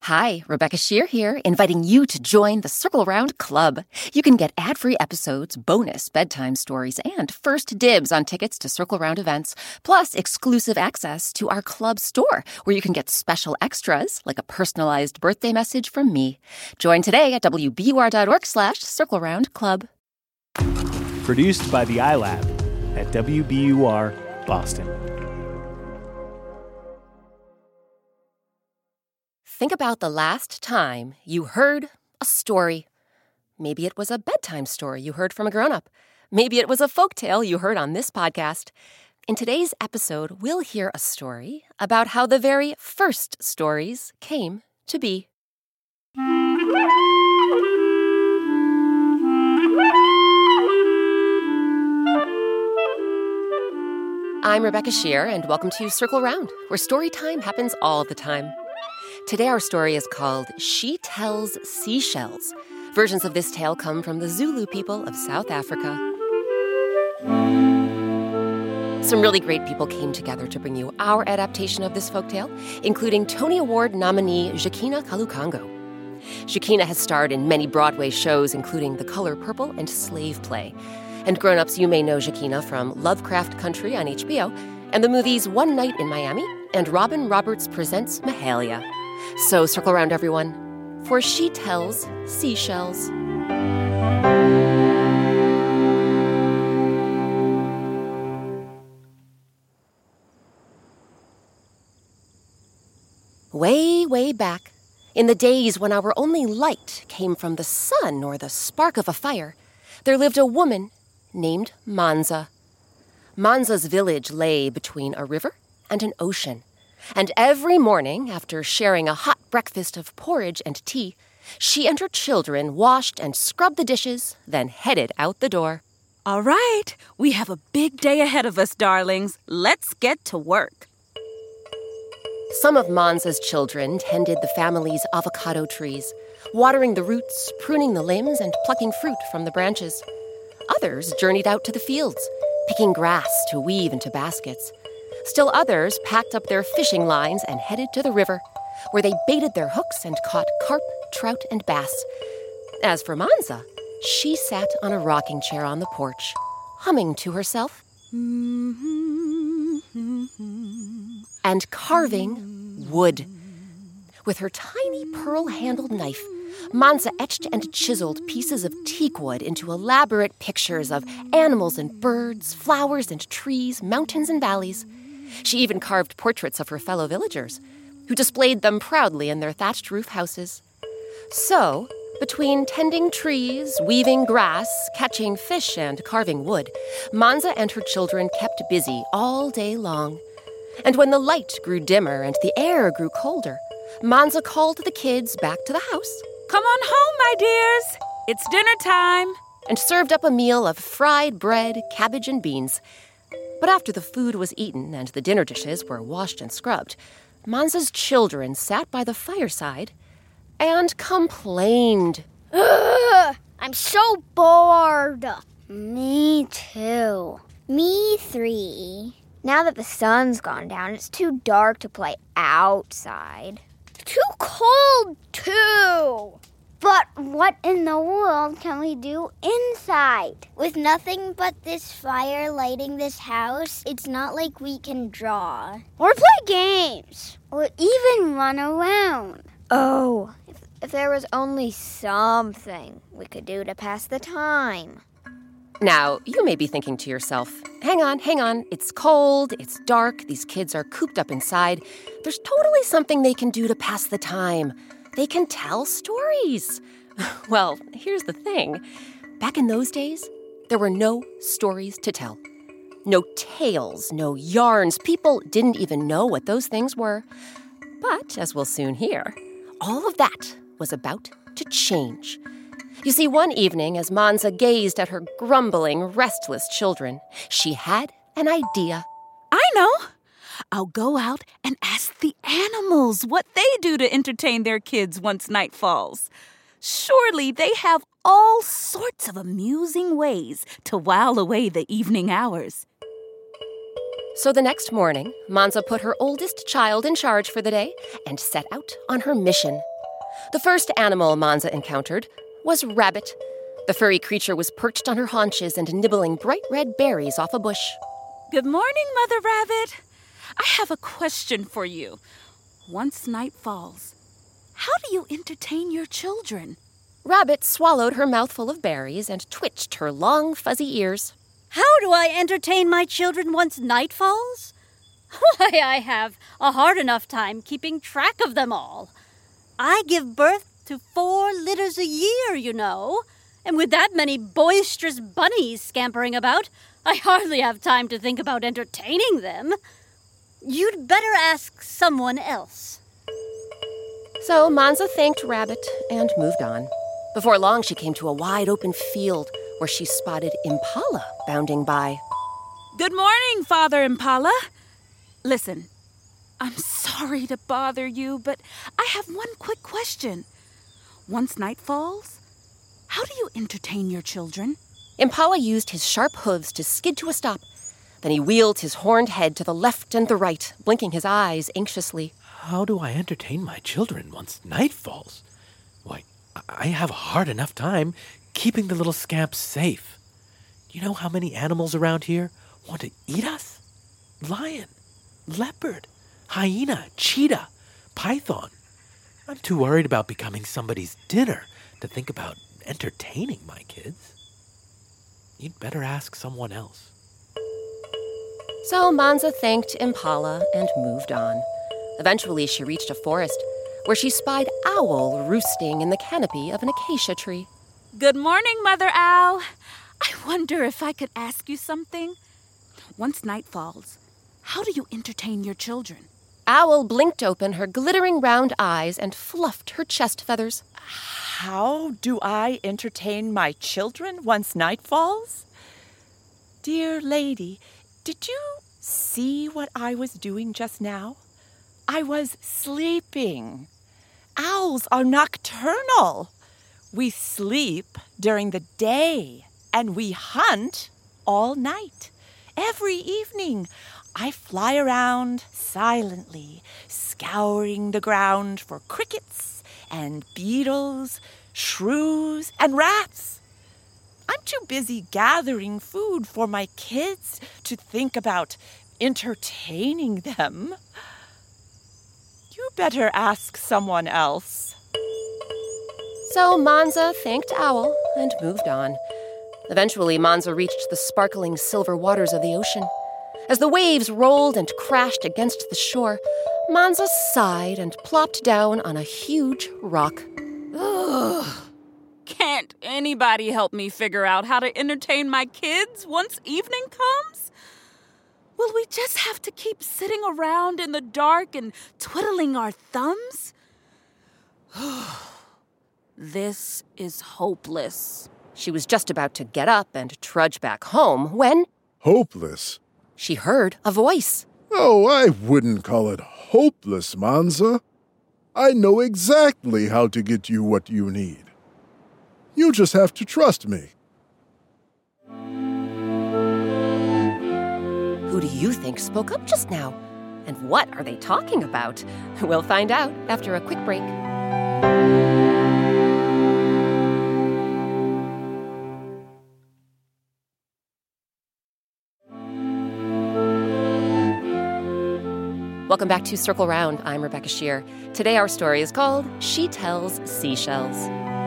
Hi, Rebecca Shear here, inviting you to join the Circle Round Club. You can get ad-free episodes, bonus bedtime stories, and first dibs on tickets to Circle Round events, plus exclusive access to our club store, where you can get special extras, like a personalized birthday message from me. Join today at wbur.org/Circle Round Club. Produced by the iLab at WBUR Boston. Think about the last time you heard a story. Maybe it was a bedtime story you heard from a grown-up. Maybe it was a folktale you heard on this podcast. In today's episode, we'll hear a story about how the very first stories came to be. I'm Rebecca Shear, and welcome to Circle Round, where story time happens all the time. Today our story is called She Tells Seashells. Versions of this tale come from the Zulu people of South Africa. Some really great people came together to bring you our adaptation of this folktale, including Tony Award nominee Jacquina Kalukango. Jacquina has starred in many Broadway shows, including The Color Purple and Slave Play. And grown-ups, you may know Jacquina from Lovecraft Country on HBO and the movies One Night in Miami and Robin Roberts Presents Mahalia. So circle around, everyone, for She Tells Seashells. Way, way back, in the days when our only light came from the sun or the spark of a fire, there lived a woman named Manza. Manza's village lay between a river and an ocean. And every morning, after sharing a hot breakfast of porridge and tea, she and her children washed and scrubbed the dishes, then headed out the door. All right, we have a big day ahead of us, darlings. Let's get to work. Some of Manza's children tended the family's avocado trees, watering the roots, pruning the limbs, and plucking fruit from the branches. Others journeyed out to the fields, picking grass to weave into baskets. Still others packed up their fishing lines and headed to the river, where they baited their hooks and caught carp, trout, and bass. As for Manza, she sat on a rocking chair on the porch, humming to herself and carving wood. With her tiny pearl-handled knife, Manza etched and chiseled pieces of teak wood into elaborate pictures of animals and birds, flowers and trees, mountains and valleys. She even carved portraits of her fellow villagers, who displayed them proudly in their thatched roof houses. So, between tending trees, weaving grass, catching fish, and carving wood, Manza and her children kept busy all day long. And when the light grew dimmer and the air grew colder, Manza called the kids back to the house. Come on home, my dears. It's dinner time. And served up a meal of fried bread, cabbage, and beans. But after the food was eaten and the dinner dishes were washed and scrubbed, Manza's children sat by the fireside and complained. Ugh, I'm so bored. Me too. Me 3. Now that the sun's gone down, it's too dark to play outside. Too cold, too. But what in the world can we do inside? With nothing but this fire lighting this house, it's not like we can draw. Or play games. Or even run around. Oh, if there was only something we could do to pass the time. Now, you may be thinking to yourself, hang on, it's cold, it's dark, these kids are cooped up inside. There's totally something they can do to pass the time. They can tell stories. Well, here's the thing. Back in those days, there were no stories to tell. No tales, no yarns. People didn't even know what those things were. But, as we'll soon hear, all of that was about to change. You see, one evening, as Manza gazed at her grumbling, restless children, she had an idea. I know. I'll go out and ask the animals what they do to entertain their kids once night falls. Surely they have all sorts of amusing ways to while away the evening hours. So the next morning, Manza put her oldest child in charge for the day and set out on her mission The first animal Manza encountered was Rabbit. The furry creature was perched on her haunches and nibbling bright red berries off a bush. Good morning, Mother Rabbit. I have a question for you. Once night falls, how do you entertain your children? Rabbit swallowed her mouthful of berries and twitched her long, fuzzy ears. How do I entertain my children once night falls? Why, I have a hard enough time keeping track of them all. I give birth to 4 litters a year, you know. And with that many boisterous bunnies scampering about, I hardly have time to think about entertaining them. You'd better ask someone else. So Manza thanked Rabbit and moved on. Before long, she came to a wide open field where she spotted Impala bounding by. Good morning, Father Impala. Listen, I'm sorry to bother you, but I have one quick question. Once night falls, how do you entertain your children? Impala used his sharp hooves to skid to a stop. Then he wheeled his horned head to the left and the right, blinking his eyes anxiously. How do I entertain my children once night falls? Why, I have a hard enough time keeping the little scamps safe. Do you know how many animals around here want to eat us? Lion, leopard, hyena, cheetah, python. I'm too worried about becoming somebody's dinner to think about entertaining my kids. You'd better ask someone else. So Manza thanked Impala and moved on. Eventually, she reached a forest where she spied Owl roosting in the canopy of an acacia tree. Good morning, Mother Owl. I wonder if I could ask you something. Once night falls, how do you entertain your children? Owl blinked open her glittering round eyes and fluffed her chest feathers. How do I entertain my children once night falls? Dear lady, did you see what I was doing just now? I was sleeping. Owls are nocturnal. We sleep during the day, and we hunt all night. Every evening, I fly around silently, scouring the ground for crickets and beetles, shrews, and rats. I'm too busy gathering food for my kids to think about entertaining them. You better ask someone else. So Manza thanked Owl and moved on. Eventually, Manza reached the sparkling silver waters of the ocean. As the waves rolled and crashed against the shore, Manza sighed and plopped down on a huge rock. Ugh. Can't anybody help me figure out how to entertain my kids once evening comes? Will we just have to keep sitting around in the dark and twiddling our thumbs? This is hopeless. She was just about to get up and trudge back home when... Hopeless? She heard a voice. Oh, I wouldn't call it hopeless, Manza. I know exactly how to get you what you need. You just have to trust me. Who do you think spoke up just now? And what are they talking about? We'll find out after a quick break. Welcome back to Circle Round. I'm Rebecca Shear. Today our story is called She Tells Seashells.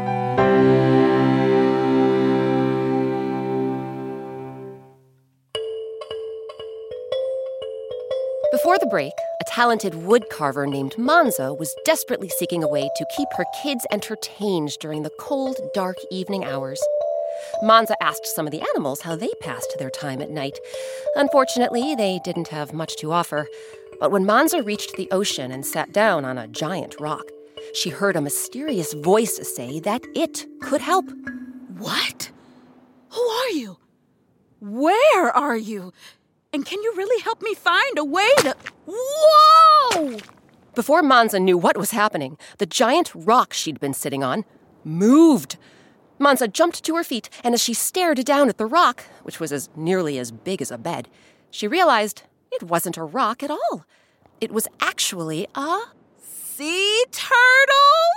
Before the break, a talented woodcarver named Manza was desperately seeking a way to keep her kids entertained during the cold, dark evening hours. Manza asked some of the animals how they passed their time at night. Unfortunately, they didn't have much to offer. But when Manza reached the ocean and sat down on a giant rock, she heard a mysterious voice say that it could help. What? Who are you? Where are you? And can you really help me find a way to... Whoa! Before Manza knew what was happening, the giant rock she'd been sitting on moved. Manza jumped to her feet, and as she stared down at the rock, which was nearly as big as a bed, she realized it wasn't a rock at all. It was actually a... sea turtle?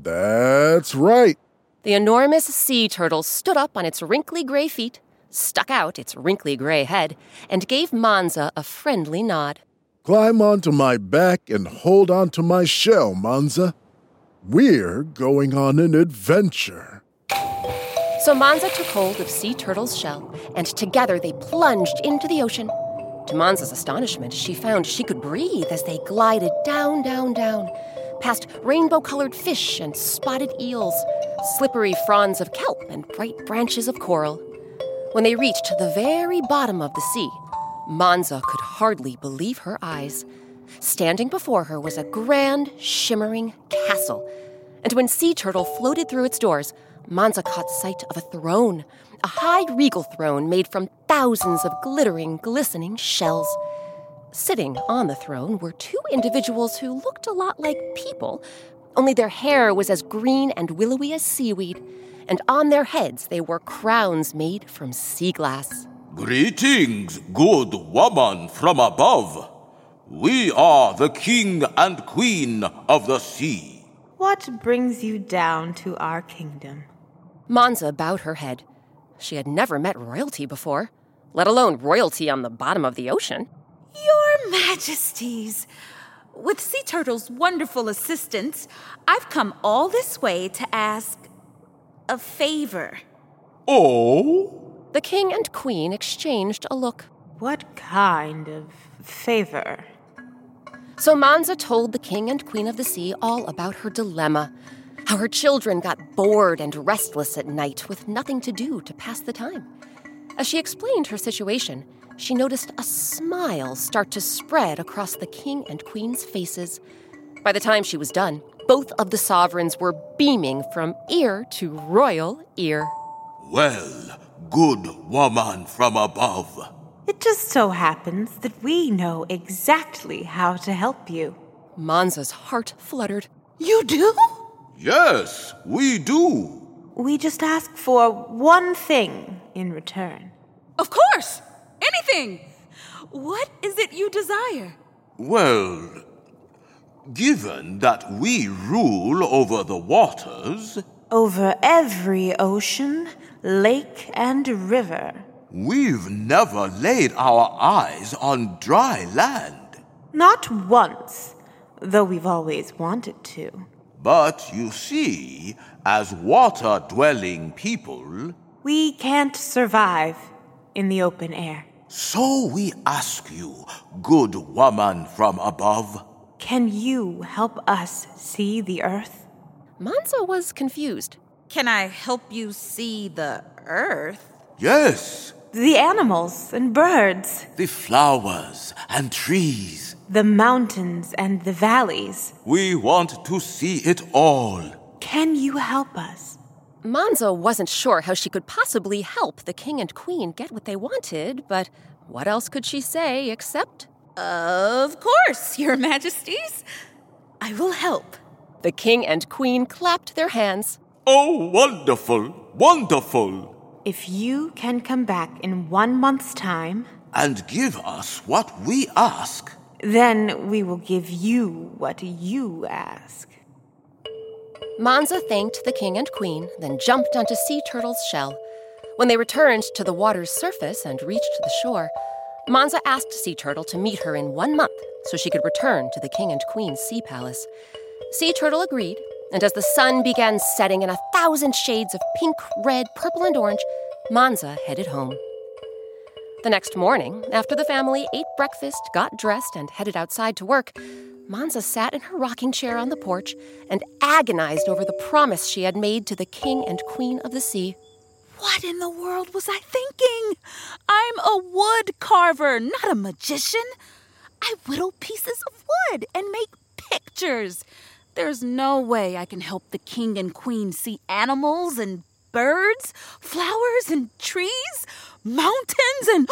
That's right. The enormous sea turtle stood up on its wrinkly gray feet, stuck out its wrinkly gray head, and gave Manza a friendly nod. Climb onto my back and hold onto my shell, Manza. We're going on an adventure. So Manza took hold of Sea Turtle's shell, and together they plunged into the ocean. To Manza's astonishment, she found she could breathe as they glided down, down, down, past rainbow-colored fish and spotted eels, slippery fronds of kelp and bright branches of coral. When they reached the very bottom of the sea, Manza could hardly believe her eyes. Standing before her was a grand, shimmering castle. And when Sea Turtle floated through its doors, Manza caught sight of a throne, a high regal throne made from thousands of glittering, glistening shells. Sitting on the throne were two individuals who looked a lot like people, only their hair was as green and willowy as seaweed, and on their heads they wore crowns made from sea glass. Greetings, good woman from above. We are the king and queen of the sea. What brings you down to our kingdom? Manza bowed her head. She had never met royalty before, let alone royalty on the bottom of the ocean. Your Majesties, with Sea Turtle's wonderful assistance, I've come all this way to ask a favor. Oh? The king and queen exchanged a look. What kind of favor? So Manza told the king and queen of the sea all about her dilemma, how her children got bored and restless at night with nothing to do to pass the time. As she explained her situation, she noticed a smile start to spread across the king and queen's faces. By the time she was done, both of the sovereigns were beaming from ear to royal ear. Well, good woman from above. It just so happens that we know exactly how to help you. Manza's heart fluttered. You do? Yes, we do. We just ask for one thing in return. Of course! Anything! What is it you desire? Well, given that we rule over the waters, Over every ocean, lake, and river. we've never laid our eyes on dry land. Not once, though we've always wanted to. But you see, as water-dwelling people, We can't survive in the open air. so we ask you, good woman from above, Can you help us see the earth? Manza was confused. Can I help you see the earth? yes, The animals and birds, the flowers and trees. the mountains and the valleys. We want to see it all. Can you help us? Manza wasn't sure how she could possibly help the king and queen get what they wanted, but what else could she say except, Of course, Your Majesties. I will help. the king and queen clapped their hands. Oh, wonderful, wonderful. If you can come back in 1 month's time, And give us what we ask. then we will give you what you ask. Manza thanked the king and queen, then jumped onto Sea Turtle's shell. When they returned to the water's surface and reached the shore, Manza asked Sea Turtle to meet her in 1 month so she could return to the king and queen's sea palace. Sea Turtle agreed, and as the sun began setting in 1,000 shades of pink, red, purple, and orange, Manza headed home. The next morning, after the family ate breakfast, got dressed, and headed outside to work, Manza sat in her rocking chair on the porch and agonized over the promise she had made to the king and queen of the sea. What in the world was I thinking? I'm a wood carver, not a magician. I whittle pieces of wood and make pictures. There's no way I can help the king and queen see animals and birds, flowers and trees, mountains and...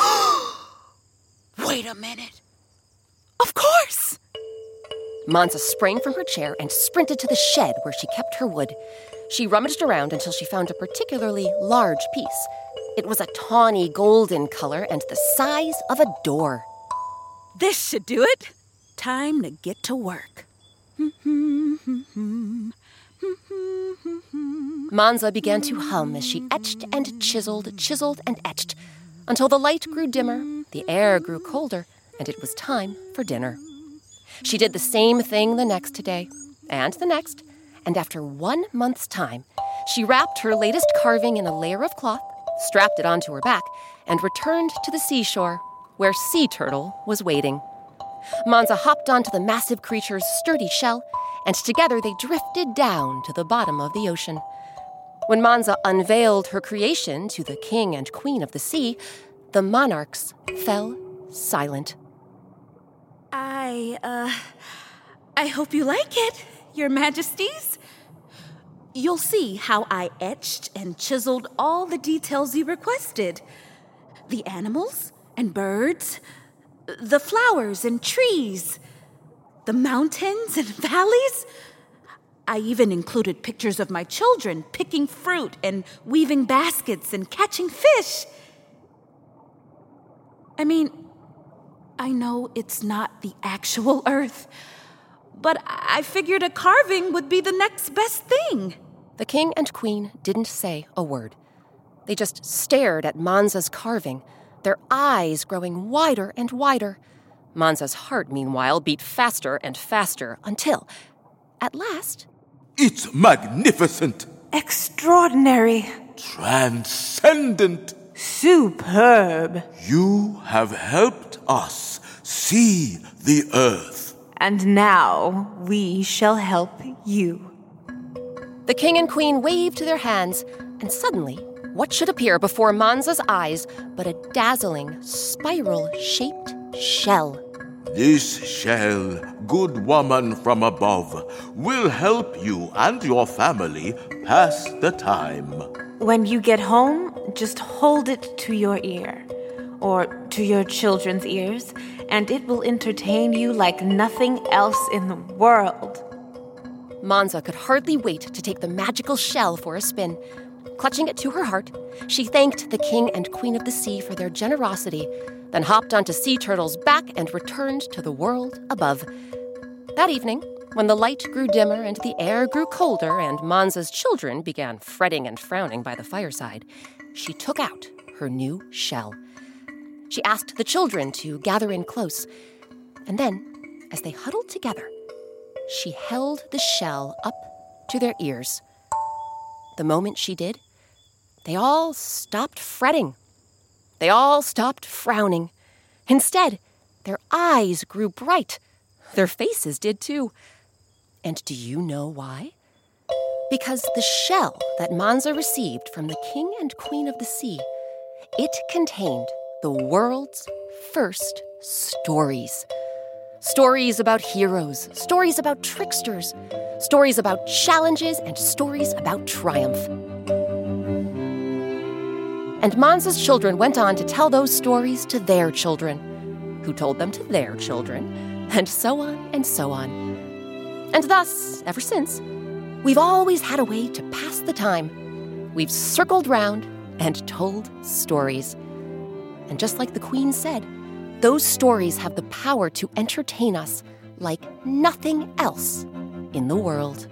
Wait a minute. Of course! Manza sprang from her chair and sprinted to the shed where she kept her wood. She rummaged around until she found a particularly large piece. It was a tawny golden color and the size of a door. This should do it. Time to get to work. Manza began to hum as she etched and chiseled and etched, until the light grew dimmer, the air grew colder, and it was time for dinner. She did the same thing the next day, and the next, and after 1 month's time, she wrapped her latest carving in a layer of cloth, strapped it onto her back, and returned to the seashore, where Sea Turtle was waiting. Manza hopped onto the massive creature's sturdy shell, and together they drifted down to the bottom of the ocean. When Manza unveiled her creation to the king and queen of the sea, the monarchs fell silent. I hope you like it, Your Majesties. You'll see how I etched and chiseled all the details you requested. The animals and birds, the flowers and trees, the mountains and valleys. I even included pictures of my children picking fruit and weaving baskets and catching fish. I mean, I know it's not the actual Earth, but I figured a carving would be the next best thing. The king and queen didn't say a word. They just stared at Manza's carving, their eyes growing wider and wider. Manza's heart, meanwhile, beat faster and faster until, at last... It's magnificent! Extraordinary! Transcendent! Superb! You have helped us see the earth. And now we shall help you. The king and queen waved their hands, and suddenly, what should appear before Manza's eyes but a dazzling, spiral-shaped shell. This shell, good woman from above, will help you and your family pass the time. When you get home, just hold it to your ear, or to your children's ears, and it will entertain you like nothing else in the world. Manza could hardly wait to take the magical shell for a spin. Clutching it to her heart, she thanked the king and queen of the sea for their generosity, then hopped onto Sea Turtle's back and returned to the world above. That evening, when the light grew dimmer and the air grew colder and Manza's children began fretting and frowning by the fireside, she took out her new shell. She asked the children to gather in close, and then, as they huddled together, she held the shell up to their ears. The moment she did, they all stopped fretting. They all stopped frowning. Instead, their eyes grew bright. Their faces did too. And do you know why? Because the shell that Manza received from the king and queen of the sea, it contained the world's first stories. Stories about heroes, stories about tricksters, stories about challenges, and stories about triumph. And Manza's children went on to tell those stories to their children, who told them to their children, and so on and so on. And thus, ever since, we've always had a way to pass the time. We've circled round and told stories. And just like the Queen said, those stories have the power to entertain us like nothing else in the world.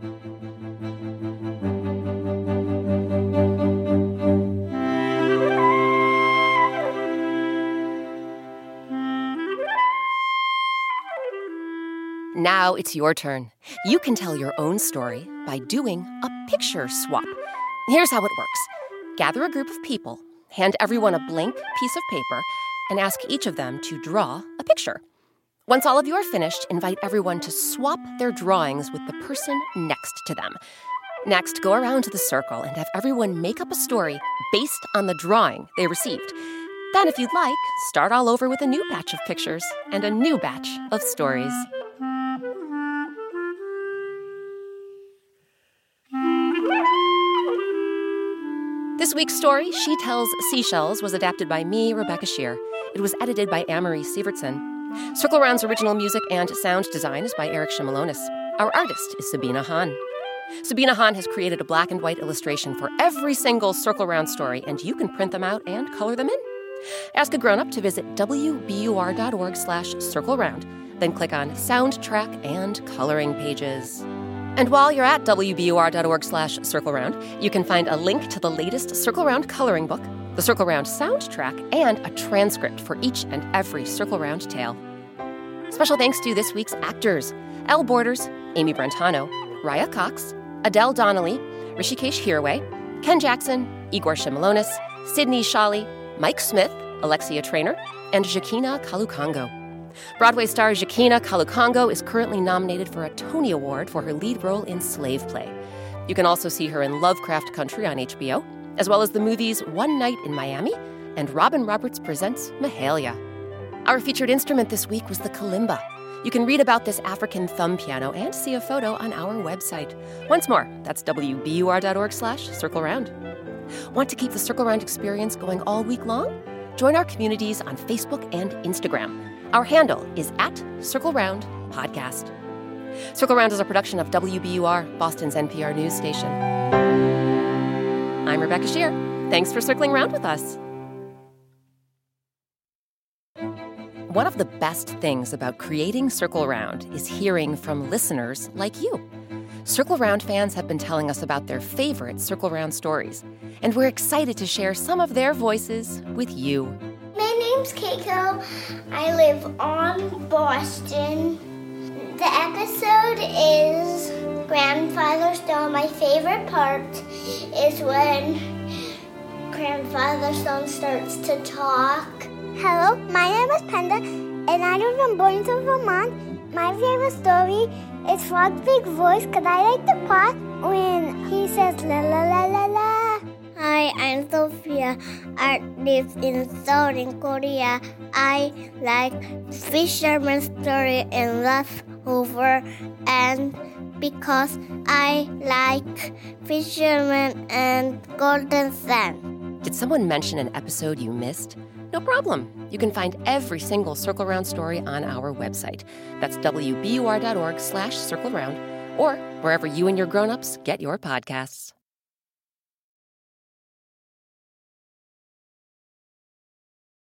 Now it's your turn. You can tell your own story by doing a picture swap. Here's how it works. Gather a group of people, hand everyone a blank piece of paper, and ask each of them to draw a picture. Once all of you are finished, invite everyone to swap their drawings with the person next to them. Next, go around to the circle and have everyone make up a story based on the drawing they received. Then, if you'd like, start all over with a new batch of pictures and a new batch of stories. This week's story, She Tells Seashells, was adapted by me, Rebecca Shear. It was edited by Amory Sievertson. Circle Round's original music and sound design is by Eric Shimalonis. Our artist is Sabina Hahn. Sabina Hahn has created a black and white illustration for every single Circle Round story, and you can print them out and color them in. Ask a grown-up to visit wbur.org/circleround, then click on Soundtrack and Coloring Pages. And while you're at wbur.org/circleround, you can find a link to the latest Circle Round coloring book, the Circle Round soundtrack, and a transcript for each and every Circle Round tale. Special thanks to this week's actors: Elle Borders, Amy Brentano, Raya Cox, Adele Donnelly, Rishikesh Hirway, Ken Jackson, Igor Shimalonis, Sydney Shawley, Mike Smith, Alexia Traynor, and Joaquina Kalukango. Broadway star Joaquina Kalukango is currently nominated for a Tony Award for her lead role in Slave Play. You can also see her in Lovecraft Country on HBO, as well as the movies One Night in Miami and Robin Roberts Presents Mahalia. Our featured instrument this week was the kalimba. You can read about this African thumb piano and see a photo on our website. Once more, that's wbur.org/circleround. Want to keep the Circle Round experience going all week long? Join our communities on Facebook and Instagram. Our handle is @CircleRoundPodcast. Circle Round is a production of WBUR, Boston's NPR news station. I'm Rebecca Shear. Thanks for circling round with us. One of the best things about creating Circle Round is hearing from listeners like you. Circle Round fans have been telling us about their favorite Circle Round stories, and we're excited to share some of their voices with you. My name's Keiko. I live on Boston. The episode is Grandfather Stone. My favorite part is when Grandfather Stone starts to talk. Hello, my name is Penda, and I live in Boynton, Vermont. My favorite story is Frog's Big Voice, because I like the part when he says la la la la la. Hi, I'm Sophia. I live in Southern Korea. I like Fisherman's Story and Leftover, and because I like Fisherman and Golden Sand. Did someone mention an episode you missed? No problem. You can find every single Circle Round story on our website. That's wbur.org/circleround, or wherever you and your grown-ups get your podcasts.